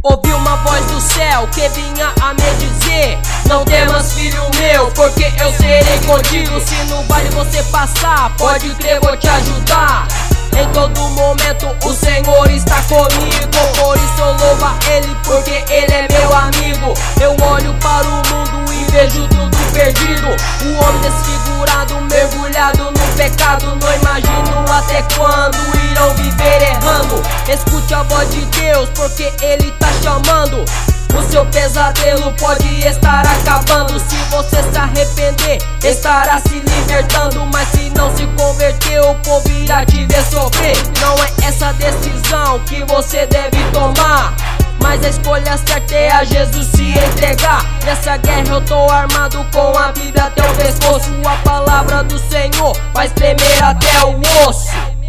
Ouvi uma voz do céu que vinha a me dizer: não temas, filho meu, porque eu serei contigo. Se no vale você passar, pode crer, vou te ajudar. Em todo momento o Senhor está comigo, por isso eu louvo a Ele, porque Ele é meu amigo. Eu olho para o mundo e vejo tudo perdido, o homem desfigurado, mergulhado no pecado. Não imagino até quando irão viver errando. Escute a voz de Deus, porque Ele tá chamando. O seu pesadelo pode estar acabando. Se você se arrepender, estará se libertando. Mas se não se converter, o povo irá te ver sofrer. Não é essa decisão que você deve tomar, mas a escolha certa é a Jesus se entregar. Nessa guerra eu tô armado com a Bíblia até o pescoço. A palavra do Senhor faz tremer até o osso.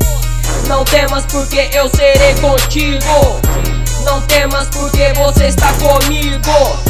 Não temas, porque eu serei contigo. Não temas, porque você está comigo.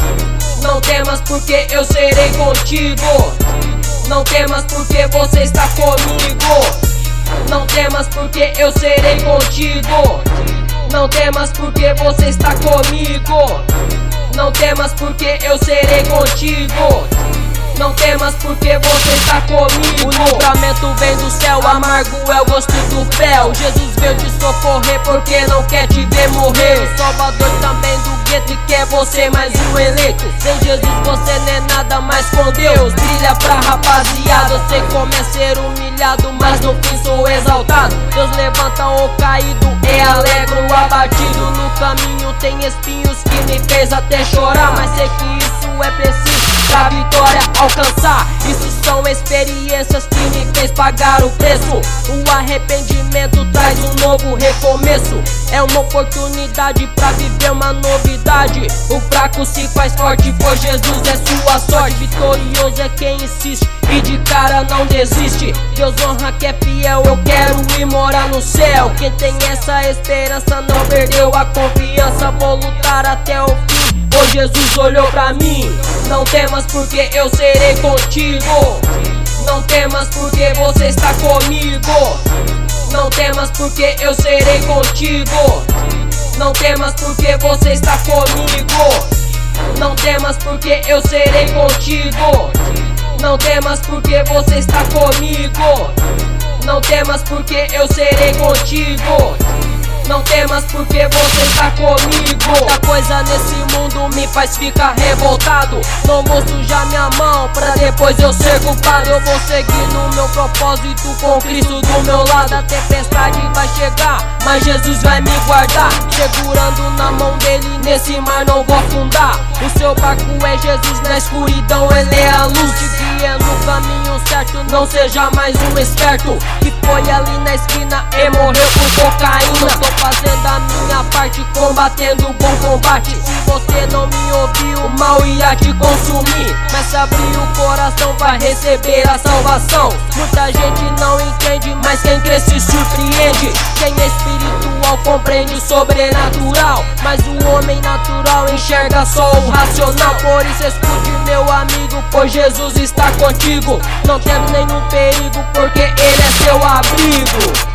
Não temas, porque eu serei contigo. Não temas, porque você está comigo. Não temas, porque eu serei contigo. Não temas, porque você está comigo. Não temas, porque eu serei contigo. Não temas, porque você está comigo. O livramento vem do céu, amargo é o gosto do fel. Jesus veio te socorrer porque não quer te ver morrer. O Salvador também do gueto e quer você mais um eleito. Sem Jesus você não é nada, mas com Deus brilha pra rapaziada. Eu sei como é ser humilhado, mas no fim sou exaltado. Deus levanta o caído e alegra o abatido. No caminho tem espinhos que me fez até chorar, mas sei que isso é preciso pra vitória alcançar. Isso são experiências que me fez pagar o preço. O arrependimento traz um novo recomeço. É uma oportunidade pra viver uma novidade. O fraco se faz forte, pois Jesus é sua sorte. Vitorioso é quem insiste e de cara não desiste. Deus honra que é fiel, eu quero ir morar no céu. Quem tem essa esperança não perdeu a confiança. Vou lutar até o fim, pois Jesus olhou pra mim. Não temas, porque eu serei contigo. Não temas, porque você está comigo. Não temas, porque eu serei contigo. Não temas, porque você está comigo. Não temas, porque eu serei contigo. Não temas, porque você está comigo. Não temas, porque eu serei contigo. Não temas, porque você está comigo. Muita coisa nesse mundo me faz ficar revoltado. Não vou sujar minha mão pra depois eu ser culpado. Eu vou seguir no meu propósito com Cristo do meu lado. A tempestade vai chegar, mas Jesus vai me guardar. Segurando na mão dele, nesse mar não vou afundar. O seu barco é Jesus, na escuridão ele é a luz. Te guia no caminho certo, não seja mais um esperto que foi ali na esquina e morreu por cocaína. Tô fazendo a minha parte, combatendo o bom combate. Se você não me ouviu, o mal ia te consumir. Mas se abrir o coração vai receber a salvação. Muita gente não entende, mas quem crê se surpreende. Quem é espiritual compreende o sobrenatural, mas o homem natural enxerga só o racional. Por isso escute, meu amigo, pois Jesus está contigo. Não teme nenhum perigo, porque Ele é seu abrigo.